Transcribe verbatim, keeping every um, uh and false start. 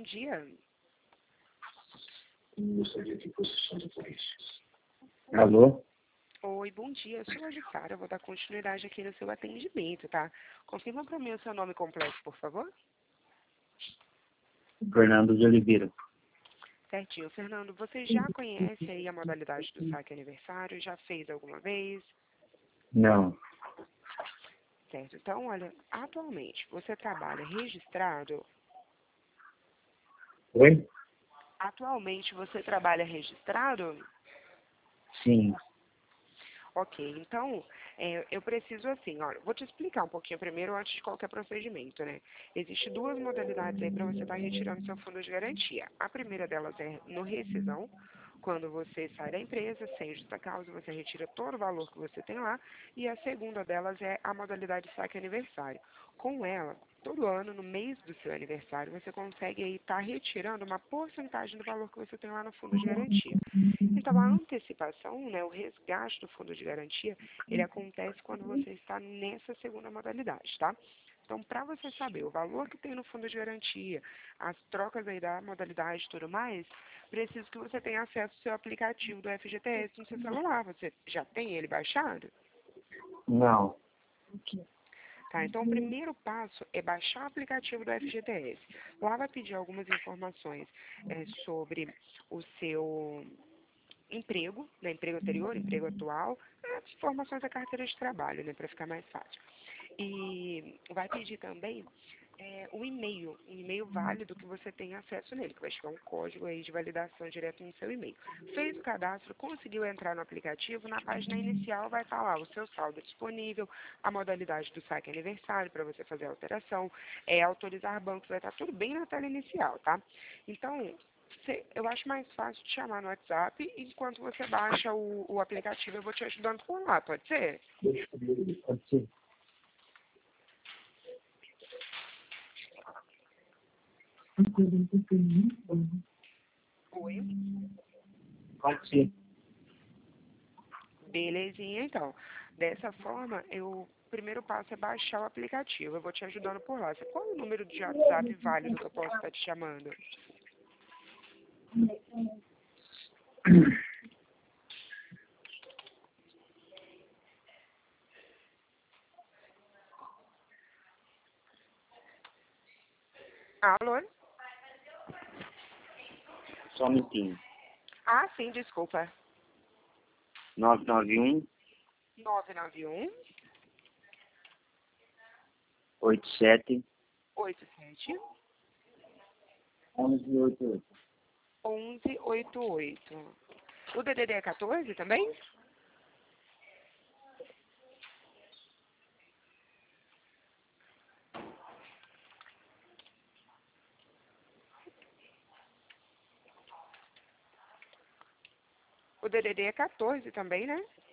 bom dia. Gostaria de posição de polícia. Alô? Oi, bom dia. Eu sou a Jussara, eu vou dar continuidade aqui no seu atendimento, tá? Confirma para mim o seu nome completo, por favor. Fernando de Oliveira. Certinho. Fernando, você já conhece aí a modalidade do saque aniversário? Já fez alguma vez? Não. Certo. Então, olha, atualmente, você trabalha registrado? Oi? Atualmente, você trabalha registrado? Sim. Ok, então, é, eu preciso assim, olha, vou te explicar um pouquinho primeiro antes de qualquer procedimento, né? Existem duas modalidades aí para você estar retirando seu fundo de garantia. A primeira delas é no rescisão, quando você sai da empresa, sem justa causa, você retira todo o valor que você tem lá, e a segunda delas é a modalidade saque aniversário. Com ela, todo ano, no mês do seu aniversário, você consegue aí estar retirando uma porcentagem do valor que você tem lá no fundo de garantia. Então, a antecipação, né, o resgate do fundo de garantia, ele acontece quando você está nessa segunda modalidade, tá? Então, para você saber o valor que tem no fundo de garantia, as trocas aí da modalidade e tudo mais, preciso que você tenha acesso ao seu aplicativo do F G T S no seu celular. Você já tem ele baixado? Não. Tá, então o primeiro passo é baixar o aplicativo do F G T S. Lá vai pedir algumas informações é, sobre o seu emprego, né, emprego anterior, emprego atual, as informações da carteira de trabalho, né, para ficar mais fácil. E vai pedir também é, um e-mail, um e-mail válido que você tenha acesso nele, que vai chegar um código aí de validação direto no seu e-mail. Fez o cadastro, conseguiu entrar no aplicativo, na página inicial vai estar lá o seu saldo disponível, a modalidade do saque aniversário para você fazer a alteração, é, autorizar bancos, vai estar tudo bem na tela inicial, tá? Então, Cê- eu acho mais fácil te chamar no WhatsApp e enquanto você baixa o, o aplicativo eu vou te ajudando por lá, pode ser? Pode ser. Oi. Pode ser. Belezinha, então. Dessa forma, eu, o primeiro passo é baixar o aplicativo. Eu vou te ajudando por lá. Qual é o número de WhatsApp válido que eu posso estar te chamando? Alô? Só um minutinho. Ah, sim, desculpa. nove nove um, nove nove um, oito sete, oito sete, um um oito oito. um um oito oito. O D D D é quatorze também? O D D D é quatorze também, né?